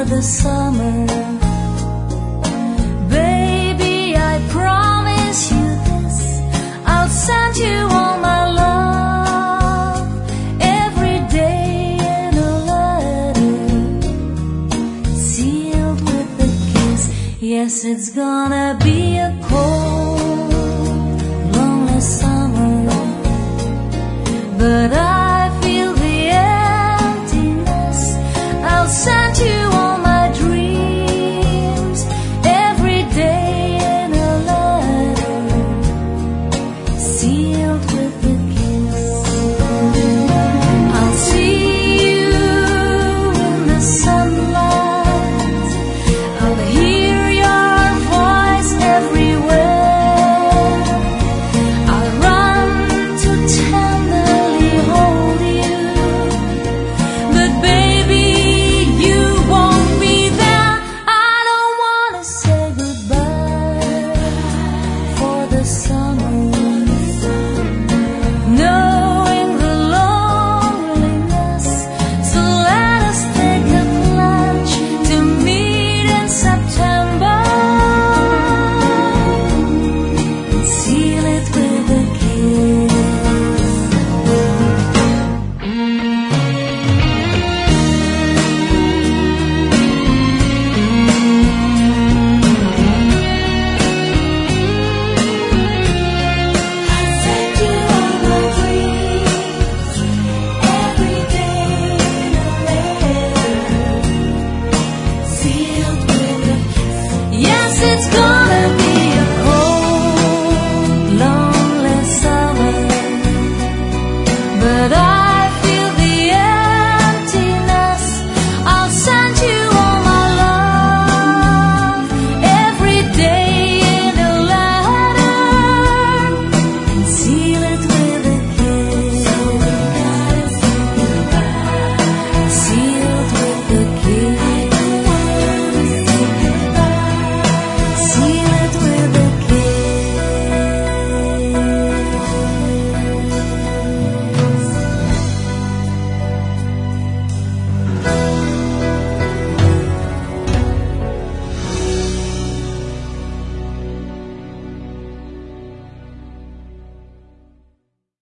the summer. Baby, I promise you this, I'll send you all my love every day in a letter, sealed with a kiss. Yes, it's gonna be a cold, lonely summer, but I